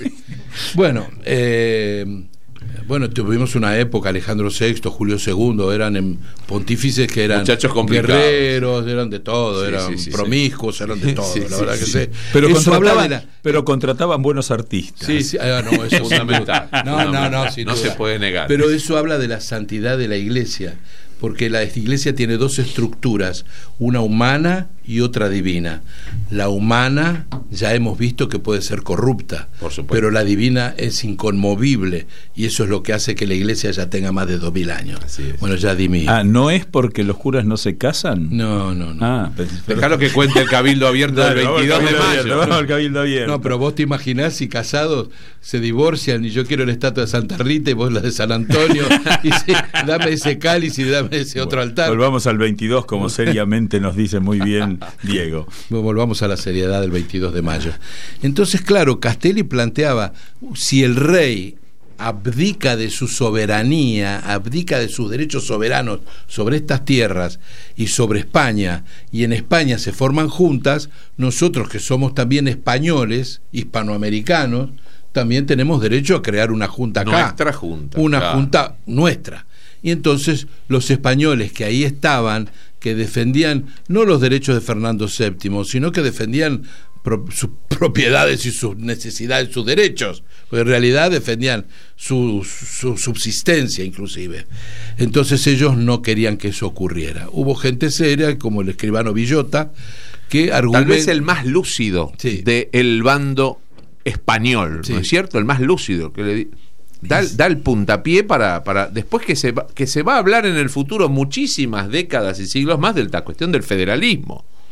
Bueno, eh, bueno, tuvimos una época, Alejandro sexto, Julio segundo, eran en pontífices que eran Muchachos complicados. guerreros, eran de todo, Sí, eran sí, sí, promiscuos, eran de todo, Sí, la sí, verdad sí. que sí. Pero Eso habla contrataban, de la- pero contrataban buenos artistas. Sí, sí, ah, no, eso Fundamental. No, no, no, Fundamental. sin No duda. se puede negar. Pero eso habla de la santidad de la iglesia, porque la iglesia tiene dos estructuras, una humana y otra divina. La humana ya hemos visto que puede ser corrupta, Por supuesto. pero la divina es inconmovible, y eso es lo que hace que la iglesia ya tenga más de dos mil años. Así es. Bueno, ya di mi... Ah, ¿no es porque los curas no se casan? No, no, no. Ah, pero- Dejalo que cuente el cabildo abierto del Dale, vamos al veintidós de Cabildo mayo. Abierto, vamos al Cabildo Abierto. No, pero vos te imaginás si casados se divorcian y yo quiero la estatua de Santa Rita y vos la de San Antonio, y sí, dame ese cáliz y dame ese otro altar. Volvamos al veintidós, como seriamente nos dice muy bien Diego. Volvamos a la seriedad del veintidós de mayo. Entonces, claro, Castelli planteaba, si el rey abdica de su soberanía, abdica de sus derechos soberanos sobre estas tierras y sobre España, y en España se forman juntas, nosotros que somos también españoles, hispanoamericanos, también tenemos derecho a crear una junta acá. Nuestra junta, Una claro. junta nuestra. Y entonces los españoles que ahí estaban, que defendían no los derechos de Fernando séptimo, sino que defendían pro, sus propiedades y sus necesidades, sus derechos, porque en realidad defendían su, su subsistencia inclusive. Entonces ellos no querían que eso ocurriera. Hubo gente seria, como el escribano Villota, que Tal argumentó... vez el más lúcido Sí. del bando español, Sí. ¿no es cierto? El más lúcido, que le di- da, da el puntapié para, para después que se, va, que se va a hablar en el futuro muchísimas décadas y siglos más de la cuestión del federalismo.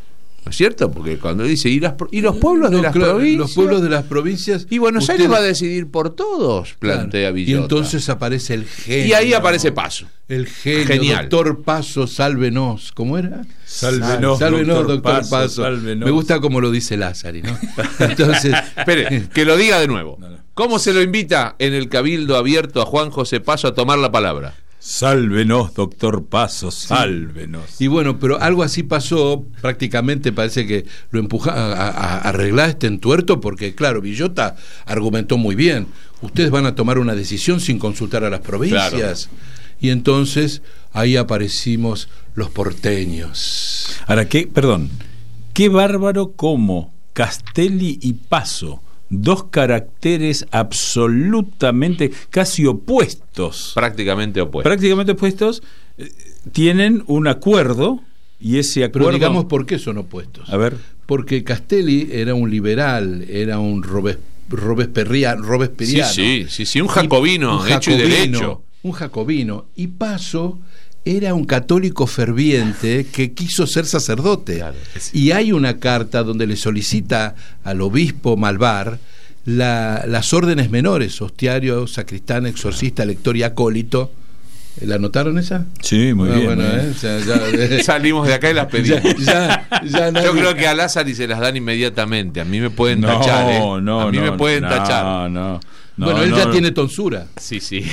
¿No es cierto? Porque cuando dice, ¿y, las, y los pueblos no, de las claro, provincias? Los pueblos de las provincias. Y Buenos usted... Aires va a decidir por todos, plantea claro. Villota. Y entonces aparece el genio. Y ahí aparece Paso. El genio, Genial. doctor Paso, sálvenos. ¿Cómo era? Sálvenos, sálvenos doctor, doctor Paso. Paso. Sálvenos. Me gusta como lo dice Lázari, ¿no? Entonces, espere, que lo diga de nuevo. No, no. ¿Cómo se lo invita en el Cabildo Abierto a Juan José Paso a tomar la palabra? Sálvenos, doctor Paso, sálvenos. Y bueno, pero algo así pasó, prácticamente parece que lo empuja a, a, a arreglar este entuerto, porque claro, Villota argumentó muy bien, ustedes van a tomar una decisión sin consultar a las provincias. Claro. Y entonces ahí aparecimos los porteños. Ahora, ¿qué? Perdón, qué bárbaro como Castelli y Paso, dos caracteres absolutamente casi opuestos, prácticamente opuestos, prácticamente opuestos, eh, tienen un acuerdo, y ese acuerdo... Pero digamos por qué son opuestos. A ver. Porque Castelli era un liberal, era un Robes, Robespierriano, Robespierriano. Sí, sí, sí, sí, un jacobino, un hecho jacobino, y derecho. Un jacobino. Y Paso era un católico ferviente que quiso ser sacerdote. Claro, sí. Y hay una carta donde le solicita al obispo Malvar la, las órdenes menores, hostiario, sacristán, exorcista, lector y acólito. ¿La anotaron esa? Sí, muy ah, bien. Bueno, muy bien. Eh, o sea, ya, eh. Salimos de acá y las pedimos. Ya, ya, ya nadie... Yo creo que a Lázari se las dan inmediatamente. A mí me pueden no, tachar. ¿eh? No, a mí no, me pueden no, tachar. No, no. No, bueno, él no, ya no. tiene tonsura. Sí, sí.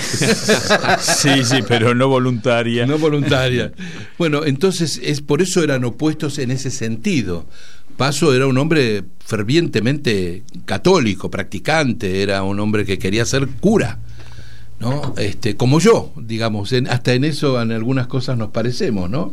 sí, sí, pero no voluntaria. No voluntaria. Bueno, entonces es por eso eran opuestos en ese sentido. Paso era un hombre fervientemente católico, practicante, era un hombre que quería ser cura, ¿no? Este, como yo, digamos, en, hasta en eso en algunas cosas nos parecemos, ¿no?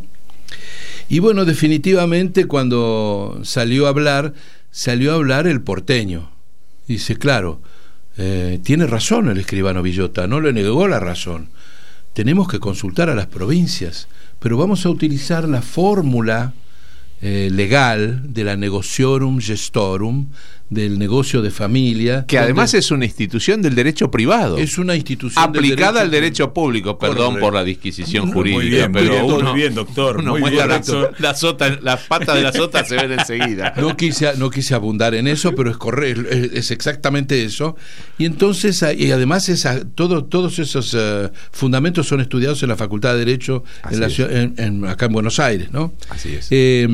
Y bueno, definitivamente cuando salió a hablar, salió a hablar el porteño. Dice, claro, Eh, tiene razón el escribano Villota, no le negó la razón. Tenemos que consultar a las provincias, pero vamos a utilizar la fórmula eh, legal de la negotiorum gestorum, del negocio de familia, que además es una institución del derecho privado, es una institución aplicada del al derecho público. Perdón Correcto. por la disquisición jurídica, muy bien, pero muy bien, uno, muy bien, doctor, uno muy muestra bien, la, doctor. la sota, las patas de la sota se ven enseguida. No quise, no quise abundar en eso, pero es correcto, es, es exactamente eso. Y entonces, y además esa, todo, todos esos uh, fundamentos son estudiados en la Facultad de Derecho en la, en, en, acá en Buenos Aires, ¿no? Así es. Eh,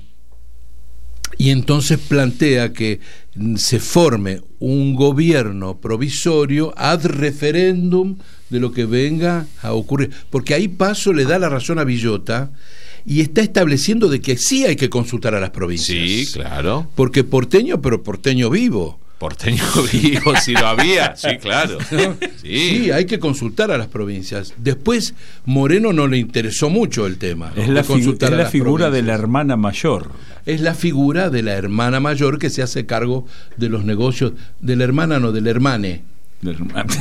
y entonces plantea que se forme un gobierno provisorio ad referéndum de lo que venga a ocurrir, porque ahí Paso le da la razón a Villota y está estableciendo de que sí hay que consultar a las provincias. Sí, claro. Porque porteño, pero porteño vivo. Porteño vivo, si lo había, sí, claro. ¿No? Sí. Sí, hay que consultar a las provincias. Después, Moreno no le interesó mucho el tema. Es ¿no? la, de consultar figu- es a la las figura provincias. de la hermana mayor. Es la figura de la hermana mayor que se hace cargo de los negocios, de la hermana, no, del hermane. Del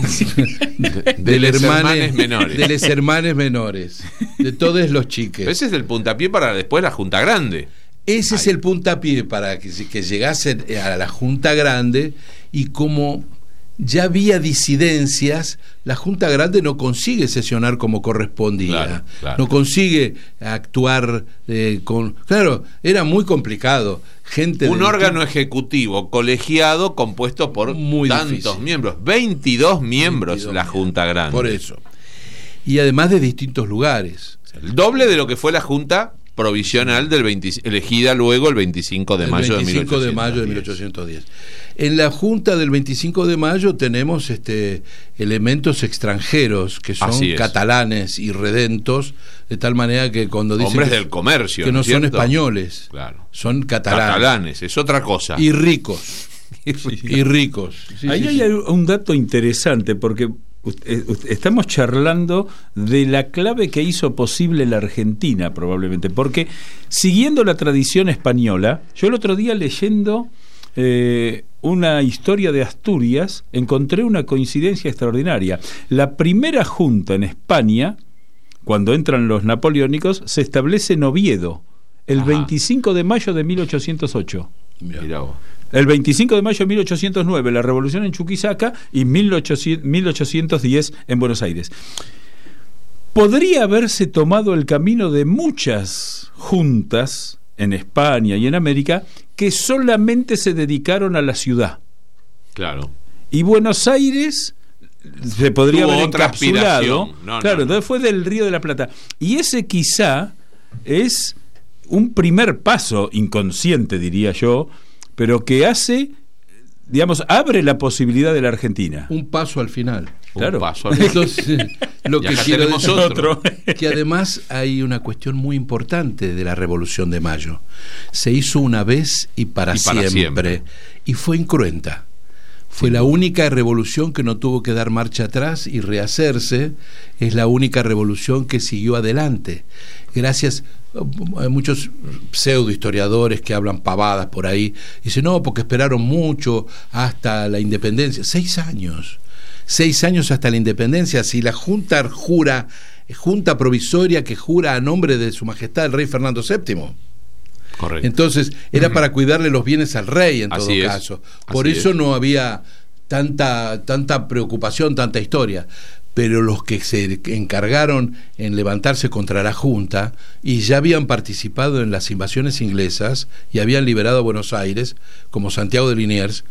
de, de los hermane, hermanes menores. De los hermanes menores. De todos los chiques. Ese es el puntapié para después la Junta Grande. Ese Ay. es el puntapié para que, que llegasen a la Junta Grande, y como ya había disidencias, la Junta Grande no consigue sesionar como correspondía, claro, claro. no consigue actuar eh, con... Claro, era muy complicado. Gente Un de órgano ejecutivo colegiado compuesto por muy tantos difícil. miembros, veintidós miembros veintidós la Junta Grande. Por eso. Y además de distintos lugares. El doble de lo que fue la Junta provisional del veinte, elegida luego el veinticinco de mayo el veinticinco de mayo de mil ochocientos diez. En la Junta del veinticinco de mayo tenemos este elementos extranjeros que son catalanes y redentos, de tal manera que cuando dicen hombres que, del comercio, que no, ¿no son cierto? Españoles, claro. son catalanes. Catalanes, es otra cosa. Y ricos. y ricos. Y ricos. Sí, Ahí sí, hay sí. un dato interesante, porque estamos charlando de la clave que hizo posible la Argentina, probablemente, porque siguiendo la tradición española, yo el otro día leyendo eh, una historia de Asturias encontré una coincidencia extraordinaria. La primera junta en España, cuando entran los napoleónicos, se establece en Oviedo el Ajá. veinticinco de mayo de mil ochocientos ocho. Mirá vos. El veinticinco de mayo de mil ochocientos nueve, la revolución en Chuquisaca, y mil ochocientos diez en Buenos Aires. Podría haberse tomado el camino de muchas juntas en España y en América que solamente se dedicaron a la ciudad. Claro. Y Buenos Aires se podría Tuvo haber otra encapsulado. aspiración. No, claro, no, no. entonces fue del Río de la Plata. Y ese quizá es un primer paso inconsciente, diría yo, pero que hace, digamos, abre la posibilidad de la Argentina. Un paso al final. Claro. Un paso al final. Entonces, lo Y que acá quiero tenemos decir otro. que además hay una cuestión muy importante de la Revolución de Mayo. Se hizo una vez y para, Y para siempre, siempre. y fue incruenta. Fue la única revolución que no tuvo que dar marcha atrás y rehacerse. Es la única revolución que siguió adelante. Gracias a muchos pseudo historiadores que hablan pavadas por ahí. Dicen, no, porque esperaron mucho hasta la independencia. Seis años. Seis años hasta la independencia. Si la Junta jura, Junta Provisoria que jura a nombre de Su Majestad el Rey Fernando séptimo. Correcto. Entonces era uh-huh. para cuidarle los bienes al rey en Así todo es. caso. Por Así eso es. no había tanta, tanta preocupación, tanta historia. Pero los que se encargaron en levantarse contra la Junta y ya habían participado en las invasiones inglesas y habían liberado a Buenos Aires, como Santiago de Liniers,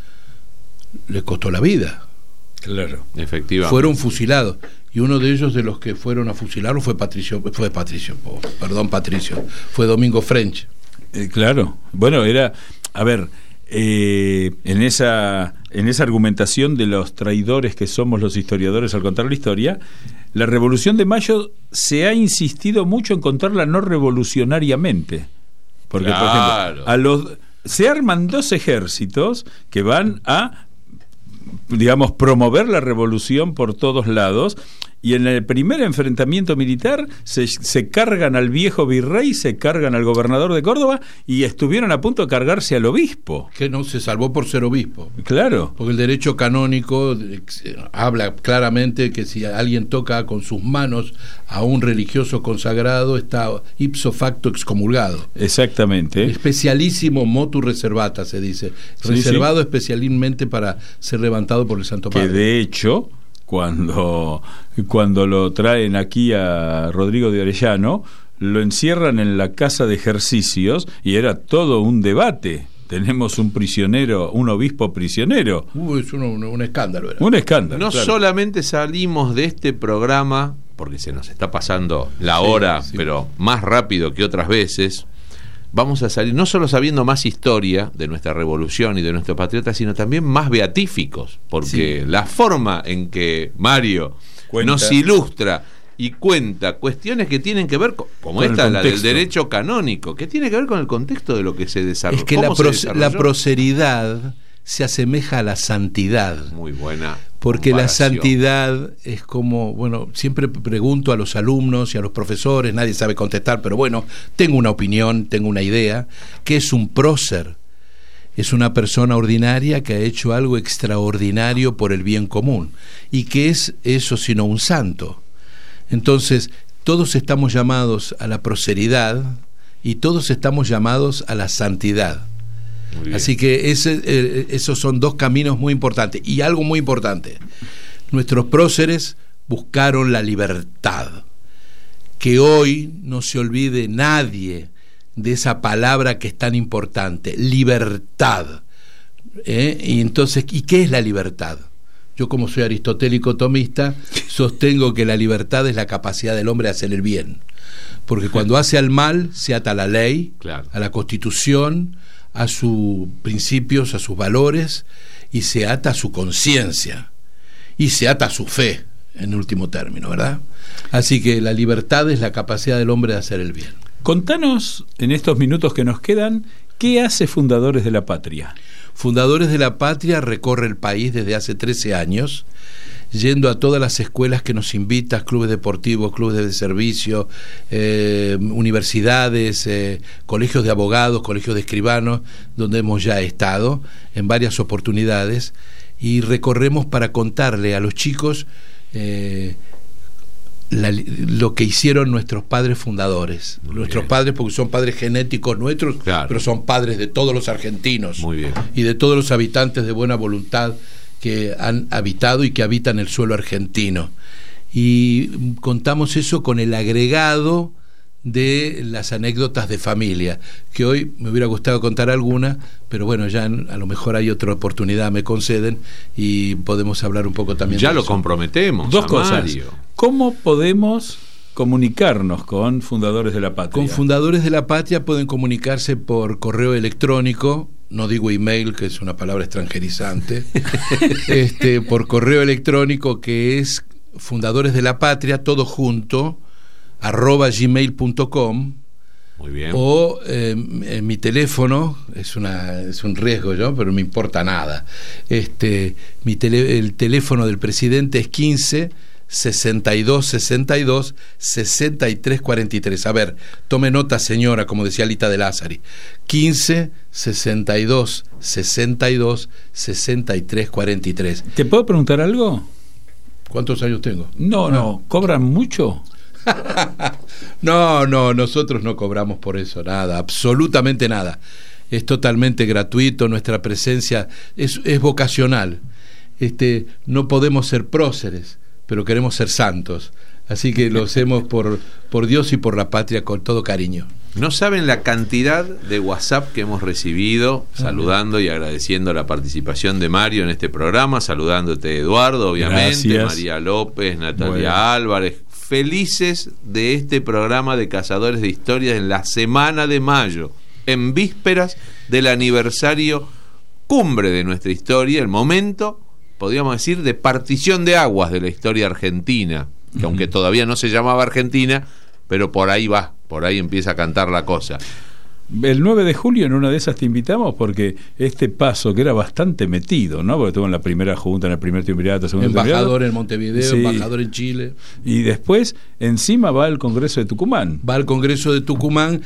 les costó la vida. Claro. Efectivamente. Fueron fusilados. Y uno de ellos de los que fueron a fusilarlo fue Patricio, fue Patricio, oh, perdón Patricio, fue Domingo French. Eh, claro, bueno, era, a ver, eh, en esa en esa argumentación de los traidores que somos los historiadores al contar la historia, la Revolución de Mayo se ha insistido mucho en contarla no revolucionariamente, porque Claro. por ejemplo, a los se arman dos ejércitos que van a, digamos, promover la revolución por todos lados, y en el primer enfrentamiento militar se, se cargan al viejo virrey, se cargan al gobernador de Córdoba y estuvieron a punto de cargarse al obispo. Que no se salvó por ser obispo. Claro. Porque el derecho canónico eh, habla claramente que si alguien toca con sus manos a un religioso consagrado está ipso facto excomulgado. Exactamente. Especialísimo motu reservata, se dice. Sí, Reservado sí. especialmente para ser levantado por el Santo Que Padre. de hecho, cuando, cuando lo traen aquí a Rodrigo de Orellano, lo encierran en la casa de ejercicios y era todo un debate. Tenemos un prisionero, un obispo prisionero. Uh, es un, un, un escándalo. Era. Un escándalo. No claro. solamente salimos de este programa, porque se nos está pasando la hora, sí. pero más rápido que otras veces, vamos a salir no solo sabiendo más historia de nuestra revolución y de nuestros patriotas, sino también más beatíficos, porque Sí. la forma en que Mario Cuenta. nos ilustra y cuenta cuestiones que tienen que ver con, como Con el esta, la del contexto. derecho canónico, que tiene que ver con el contexto de lo que se desarrolló. Es que la, ¿Cómo se pro, desarrolló? la proceridad se asemeja a la santidad. Muy buena. Porque la comparación. santidad es como, bueno, siempre pregunto a los alumnos y a los profesores, nadie sabe contestar, pero bueno, tengo una opinión, tengo una idea, ¿qué es un prócer? Es una persona ordinaria que ha hecho algo extraordinario por el bien común. ¿Y qué es eso sino un santo? Entonces, todos estamos llamados a la proceridad y todos estamos llamados a la santidad. Muy bien. Así que ese, eh, esos son dos caminos muy importantes. Y algo muy importante, nuestros próceres buscaron la libertad. Que hoy no se olvide nadie de esa palabra que es tan importante, libertad. ¿Eh? Y entonces, ¿y qué es la libertad? Yo, como soy aristotélico tomista, sostengo que la libertad es la capacidad del hombre de hacer el bien. Porque cuando hace al mal, se ata a la ley, Claro. a la Constitución, a sus principios, a sus valores, y se ata a su conciencia, y se ata a su fe, en último término, ¿verdad? Así que la libertad es la capacidad del hombre de hacer el bien. Contanos, en estos minutos que nos quedan, ¿qué hace Fundadores de la Patria? Fundadores de la Patria recorre el país desde hace trece años, yendo a todas las escuelas que nos invitan, clubes deportivos, clubes de servicio, eh, universidades, eh, colegios de abogados, colegios de escribanos, donde hemos ya estado en varias oportunidades, y recorremos para contarle a los chicos eh, La, lo que hicieron nuestros padres fundadores. Muy nuestros bien. padres, porque son padres genéticos nuestros, Claro. pero son padres de todos los argentinos. Muy bien. Y de todos los habitantes de buena voluntad que han habitado y que habitan el suelo argentino. Y contamos eso con el agregado de las anécdotas de familia, que hoy me hubiera gustado contar alguna, pero bueno, ya a lo mejor hay otra oportunidad, me conceden, y podemos hablar un poco también ya de lo eso. comprometemos. Dos a cosas. Mario. ¿Cómo podemos comunicarnos con Fundadores de la Patria? Con Fundadores de la Patria pueden comunicarse por correo electrónico, no digo email, que es una palabra extranjerizante, este, por correo electrónico, que es Fundadores de la Patria, todo junto, arroba gmail punto com. Muy bien. O eh, en mi teléfono, es una es un riesgo yo, pero no me importa nada. Este, mi tele, el teléfono del presidente es quince sesenta y dos sesenta y dos sesenta y tres cuarenta y tres. A ver, tome nota, señora, como decía Lita de Lázari. quince sesenta y dos sesenta y dos sesenta y tres cuarenta y tres. ¿Te puedo preguntar algo? ¿Cuántos años tengo? No, Ah. no, ¿cobran mucho? No, no, nosotros no cobramos por eso nada, absolutamente nada. Es totalmente gratuito, nuestra presencia es, es vocacional. Este, no podemos ser próceres, pero queremos ser santos. Así que lo hacemos por, por Dios y por la patria con todo cariño. No saben la cantidad de WhatsApp que hemos recibido saludando y agradeciendo la participación de Mario en este programa, saludándote, Eduardo, obviamente, Gracias. María López, Natalia Bueno. Álvarez, felices de este programa de Cazadores de Historias en la semana de mayo, en vísperas del aniversario cumbre de nuestra historia, el momento, podríamos decir, de partición de aguas de la historia argentina, que uh-huh. aunque todavía no se llamaba Argentina, pero por ahí va, por ahí empieza a cantar la cosa. El nueve de julio en una de esas te invitamos porque este paso que era bastante metido, ¿no? Porque estuvo en la primera junta, en el primer triunvirato, segundo Embajador triunvirato. en Montevideo, Sí. embajador en Chile. Y después encima va al Congreso de Tucumán. Va al Congreso de Tucumán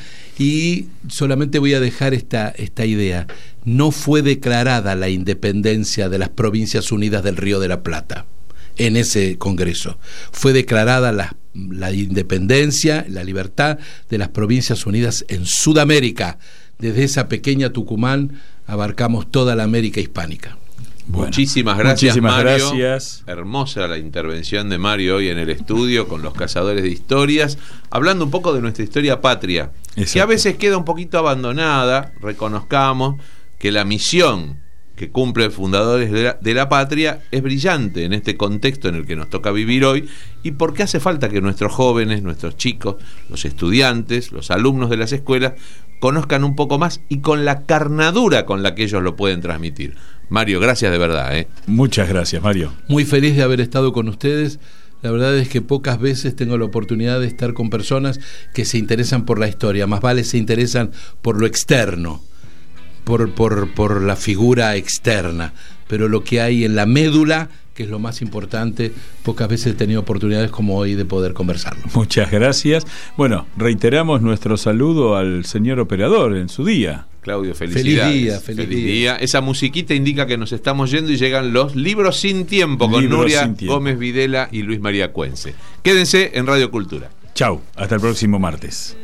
y solamente voy a dejar esta, esta idea. No fue declarada la independencia de las Provincias Unidas del Río de la Plata en ese Congreso. Fue declarada la, la independencia, la libertad de las Provincias Unidas en Sudamérica. Desde esa pequeña Tucumán abarcamos toda la América hispánica. Bueno, muchísimas gracias, muchísimas Mario. gracias. Hermosa la intervención de Mario hoy en el estudio con los Cazadores de Historias, hablando un poco de nuestra historia patria, Exacto. que a veces queda un poquito abandonada. Reconozcamos que la misión que cumple Fundadores de la, de la Patria es brillante en este contexto en el que nos toca vivir hoy, y porque hace falta que nuestros jóvenes, nuestros chicos, los estudiantes, los alumnos de las escuelas conozcan un poco más y con la carnadura con la que ellos lo pueden transmitir. Mario, gracias de verdad, ¿eh? Muchas gracias, Mario. Muy feliz de haber estado con ustedes. La verdad es que pocas veces tengo la oportunidad de estar con personas que se interesan por la historia, más vale se interesan por lo externo, por, por, por la figura externa, pero lo que hay en la médula, que es lo más importante, pocas veces he tenido oportunidades como hoy de poder conversarlo. Muchas gracias. Bueno, reiteramos nuestro saludo al señor operador en su día. Claudio, felicidades. Feliz día, feliz, feliz día. día. Esa musiquita indica que nos estamos yendo y llegan los Libros sin Tiempo con Libros Nuria sin tiempo. Gómez Videla y Luis María Cuense. Quédense en Radio Cultura. Chau, hasta el próximo martes.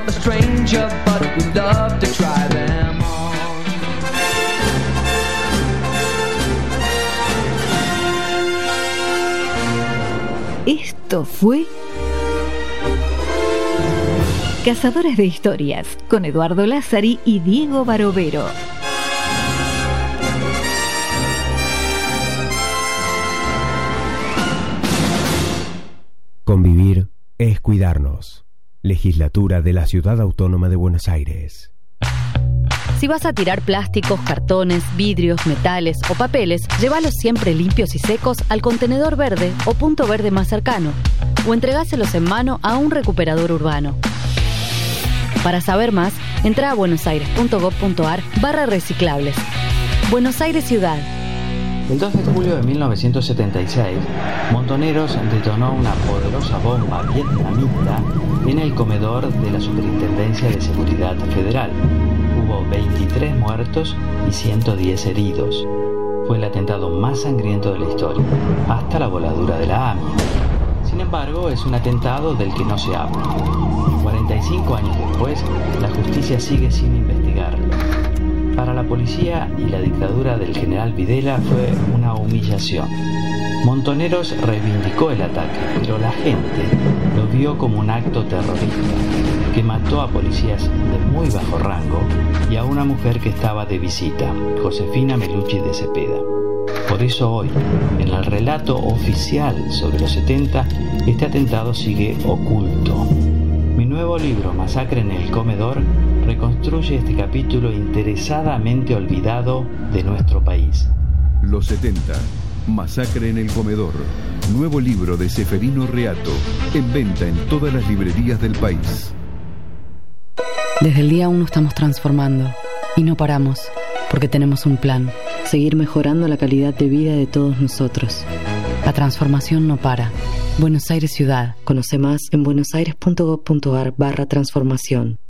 Esto fue Cazadores de Historias con Eduardo Lázari y Diego Barovero. Convivir es cuidarnos. Legislatura de la Ciudad Autónoma de Buenos Aires. Si vas a tirar plásticos, cartones, vidrios, metales o papeles, llévalos siempre limpios y secos al contenedor verde o punto verde más cercano, o entregáselos en mano a un recuperador urbano. Para saber más, entra a buenosaires.gov.ar barra reciclables. Buenos Aires Ciudad. El dos de julio de mil novecientos setenta y seis, Montoneros detonó una poderosa bomba vietnamita en el comedor de la Superintendencia de Seguridad Federal. Hubo veintitrés muertos y ciento diez heridos. Fue el atentado más sangriento de la historia, hasta la voladura de la A M I A. Sin embargo, es un atentado del que no se habla. cuarenta y cinco años después, la justicia sigue sin investigarlo. Para la policía y la dictadura del general Videla fue una humillación. Montoneros reivindicó el ataque, pero la gente lo vio como un acto terrorista que mató a policías de muy bajo rango y a una mujer que estaba de visita, Josefina Melucci de Cepeda. Por eso hoy, en el relato oficial sobre los setenta, este atentado sigue oculto. Mi nuevo libro, Masacre en el Comedor, reconstruye este capítulo interesadamente olvidado de nuestro país. Los setenta. Masacre en el Comedor. Nuevo libro de Seferino Reato. En venta en todas las librerías del país. Desde el día uno estamos transformando. Y no paramos, porque tenemos un plan. Seguir mejorando la calidad de vida de todos nosotros. La transformación no para. Buenos Aires Ciudad. Conoce más en buenosaires.gov.ar barra transformación.